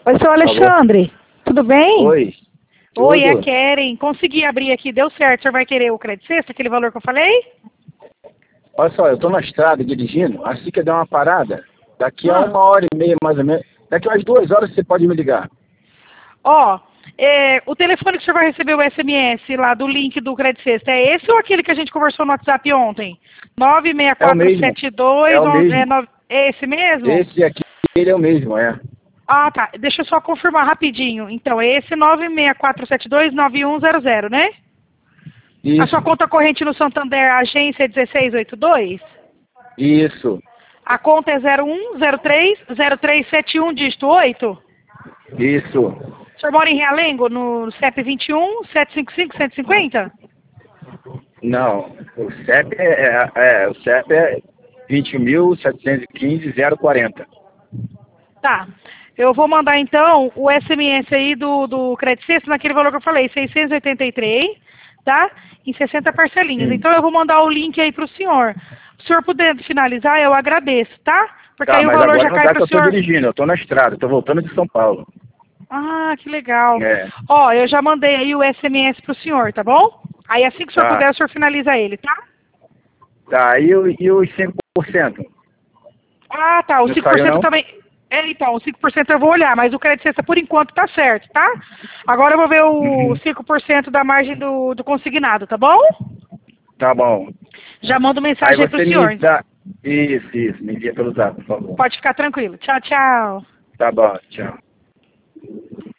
Oi, seu Alexandre. Tudo bem? Oi. Oi, é Tudo? Keren. Consegui abrir aqui, deu certo. O senhor vai querer o crédito sexta, aquele valor que eu falei? Olha só, eu estou na estrada dirigindo, assim que eu der uma parada, daqui a 1h30 mais ou menos, daqui a umas 2 horas você pode me ligar. Ó, o telefone que o senhor vai receber o SMS lá do link do crédito sexta, é esse ou aquele que a gente conversou no WhatsApp ontem? É o mesmo, 96472, é o mesmo. é esse mesmo? Esse aqui, ele é o mesmo, é. Ah, tá. Deixa eu só confirmar rapidinho. Então, é esse 964729100, né? A Isso, sua conta corrente no Santander, agência 1682? isso, A conta é 01030371, dígito 8? isso. O senhor mora em Realengo, no CEP 21 755 150? Não, o CEP o CEP é 20.715.040. Tá. Eu vou mandar então o SMS aí do crédito sexta naquele valor que eu falei, 683, tá? Em 60 parcelinhas. Sim. Então eu vou mandar o link aí pro senhor. Se o senhor puder finalizar, eu agradeço, tá? Porque Tá, aí o mas valor agora já não cai dá que pro eu estou senhor. dirigindo, eu estou na estrada, estou voltando de São Paulo. Ah, que legal. É, Ó, eu já mandei aí o SMS pro senhor, tá bom? Aí assim que o senhor tá, puder, o senhor finaliza ele, tá? tá. E os 5%? Ah, tá. O Não cinco por saiu cento não? também. É, então, o 5% eu vou olhar, mas o crédito sexta por enquanto tá certo, tá? Agora eu vou ver o Uhum. 5% da margem do consignado, tá bom? Tá bom. Já mando Aí mensagem aí pro você me senhor. dá. Isso, me envia pelo zap, por favor. Pode ficar tranquilo. Tchau, tchau. Tá bom, tchau.